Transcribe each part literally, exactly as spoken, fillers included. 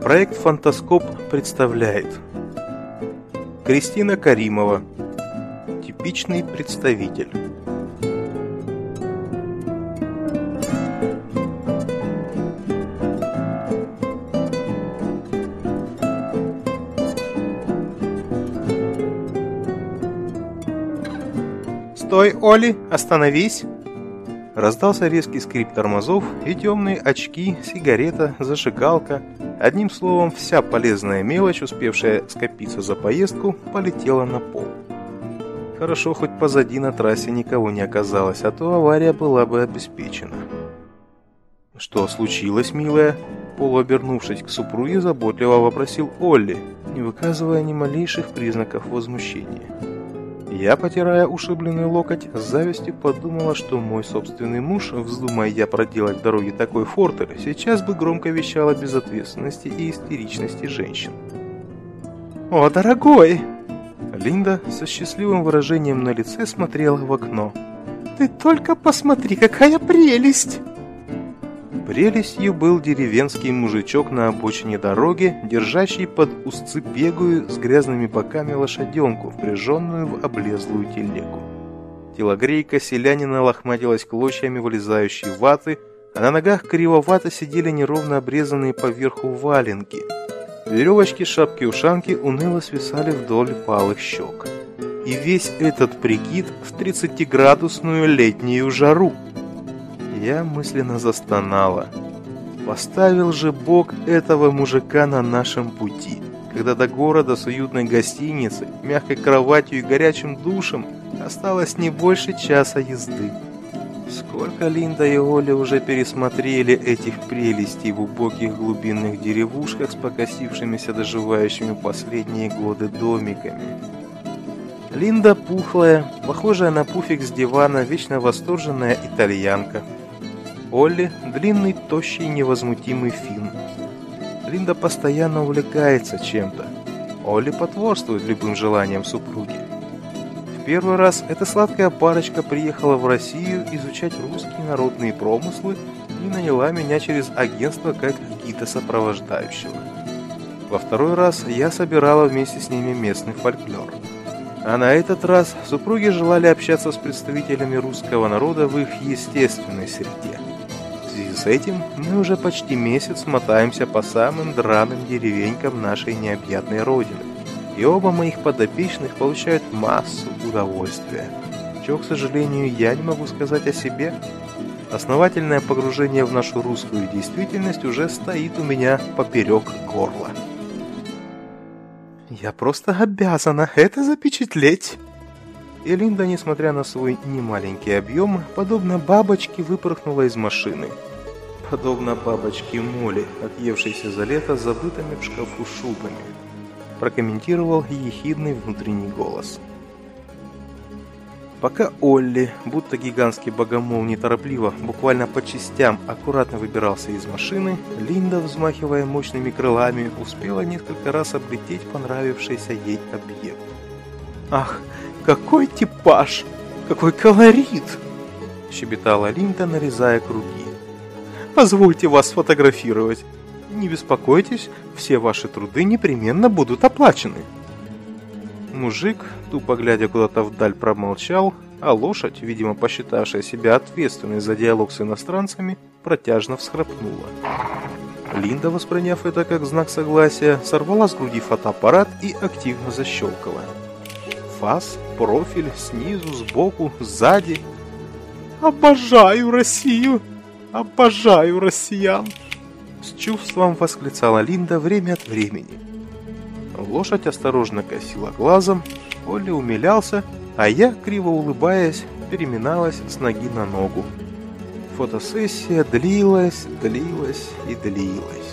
Проект «Фантаскоп» представляет Кристина Каримова. Типичный представитель. «Стой, Оли! Остановись!» Раздался резкий скрип тормозов, и темные очки, сигарета, зажигалка, одним словом, вся полезная мелочь, успевшая скопиться за поездку, полетела на пол. Хорошо, хоть позади на трассе никого не оказалось, а то авария была бы обеспечена. «Что случилось, милая?» Полуобернувшись к супруге, заботливо вопросил Олли, не выказывая ни малейших признаков возмущения. Я, потирая ушибленный локоть, с завистью подумала, что мой собственный муж, вздумая я проделать в дороге такой фортель, сейчас бы громко вещал о безответственности и истеричности женщин. «О, дорогой!» Линда со счастливым выражением на лице смотрела в окно. «Ты только посмотри, какая прелесть!» Прелестью был деревенский мужичок на обочине дороги, держащий под узцы пегую с грязными боками лошаденку, впряженную в облезлую телегу. Телогрейка селянина лохматилась клочьями вылезающей ваты, а на ногах кривовато сидели неровно обрезанные поверху валенки. Веревочки шапки-ушанки уныло свисали вдоль палых щек. И весь этот прикид в тридцатиградусную летнюю жару. Я мысленно застонала. Поставил же Бог этого мужика на нашем пути, когда до города с уютной гостиницей, мягкой кроватью и горячим душем осталось не больше часа езды. Сколько Линда и Оля уже пересмотрели этих прелестей в убогих глубинных деревушках с покосившимися доживающими последние годы домиками. Линда пухлая, похожая на пуфик с дивана, вечно восторженная итальянка. Олли – длинный, тощий, невозмутимый финн. Линда постоянно увлекается чем-то. Олли потворствует любым желаниям супруги. В первый раз эта сладкая парочка приехала в Россию изучать русские народные промыслы и наняла меня через агентство как гида-сопровождающего. Во второй раз я собирала вместе с ними местный фольклор. А на этот раз супруги желали общаться с представителями русского народа в их естественной среде. В связи с этим мы уже почти месяц мотаемся по самым драным деревенькам нашей необъятной родины. И оба моих подопечных получают массу удовольствия. Чего, к сожалению, я не могу сказать о себе. Основательное погружение в нашу русскую действительность уже стоит у меня поперек горла. «Я просто обязана это запечатлеть!» И Линда, несмотря на свой немаленький объем, подобно бабочке выпорхнула из машины. Подобно бабочке Молли, отъевшейся за лето забытыми в шкафу шубами, прокомментировал ехидный внутренний голос. Пока Олли, будто гигантский богомол неторопливо, буквально по частям, аккуратно выбирался из машины, Линда, взмахивая мощными крылами, успела несколько раз облететь понравившийся ей объект. «Ах, какой типаж! Какой колорит!» – щебетала Линда, нарезая круги. «Позвольте вас сфотографировать. Не беспокойтесь, все ваши труды непременно будут оплачены». Мужик, тупо глядя куда-то вдаль, промолчал, а лошадь, видимо, посчитавшая себя ответственной за диалог с иностранцами, протяжно всхрапнула. Линда, восприняв это как знак согласия, сорвала с груди фотоаппарат и активно защелкала. Фас, профиль, снизу, сбоку, сзади. «Обожаю Россию! Обожаю россиян!» С чувством восклицала Линда время от времени. Лошадь осторожно косила глазом, Олли умилялся, а я, криво улыбаясь, переминалась с ноги на ногу. Фотосессия длилась, длилась и длилась.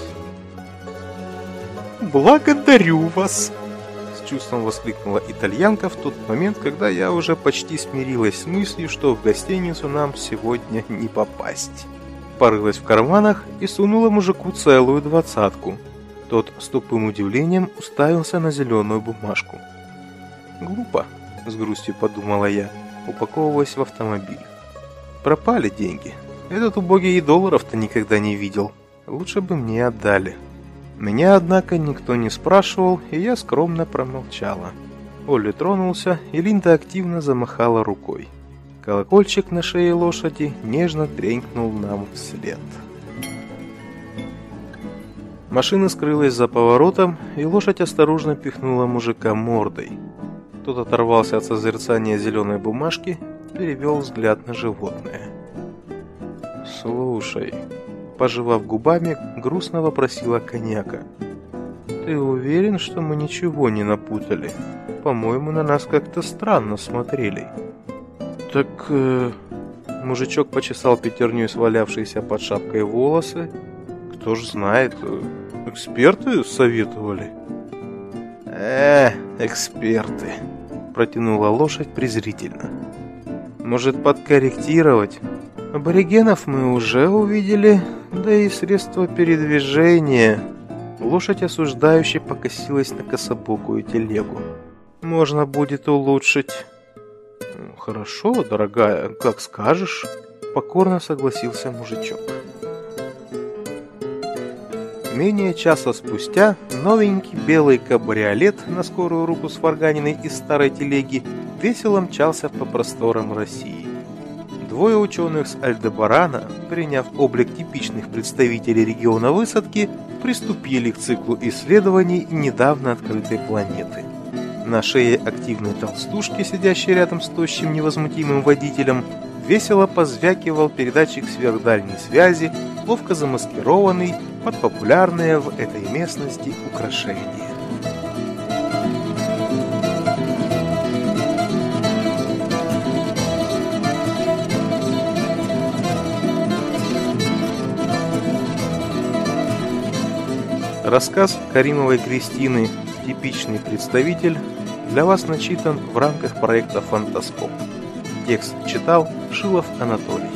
«Благодарю вас!» С чувством воскликнула итальянка в тот момент, когда я уже почти смирилась с мыслью, что в гостиницу нам сегодня не попасть. Порылась в карманах и сунула мужику целую двадцатку. Тот с тупым удивлением уставился на зеленую бумажку. «Глупо», — с грустью подумала я, упаковываясь в автомобиль. «Пропали деньги. Этот убогий и долларов-то никогда не видел. Лучше бы мне отдали». Меня, однако, никто не спрашивал, и я скромно промолчала. Олли тронулся, и Линда активно замахала рукой. Колокольчик на шее лошади нежно тренькнул нам вслед. Машина скрылась за поворотом, и лошадь осторожно пихнула мужика мордой. Тот оторвался от созерцания зеленой бумажки, перевел взгляд на животное. «Слушай», — пожевав губами, грустно вопросила коньяка. «Ты уверен, что мы ничего не напутали? По-моему, на нас как-то странно смотрели». «Так...» э... Мужичок почесал пятерней свалявшиеся под шапкой волосы. «Кто ж знает, эксперты советовали». «Э, эксперты», — протянула лошадь презрительно. «Может, подкорректировать? Аборигенов мы уже увидели, да и средства передвижения». Лошадь осуждающе покосилась на кособокую телегу. «Можно будет улучшить». «Хорошо, дорогая, как скажешь», — покорно согласился мужичок. Менее часа спустя новенький белый кабриолет на скорую руку сварганенный из старой телеги весело мчался по просторам России. Двое ученых с Альдебарана, приняв облик типичных представителей региона высадки, приступили к циклу исследований недавно открытой планеты. На шее активной толстушки, сидящей рядом с тощим невозмутимым водителем, весело позвякивал передатчик сверхдальней связи, ловко замаскированный под популярные в этой местности украшения. Рассказ Каримовой Кристины «Типичный представитель» для вас начитан в рамках проекта «Фантаскоп». Текст читал Шилов Анатолий.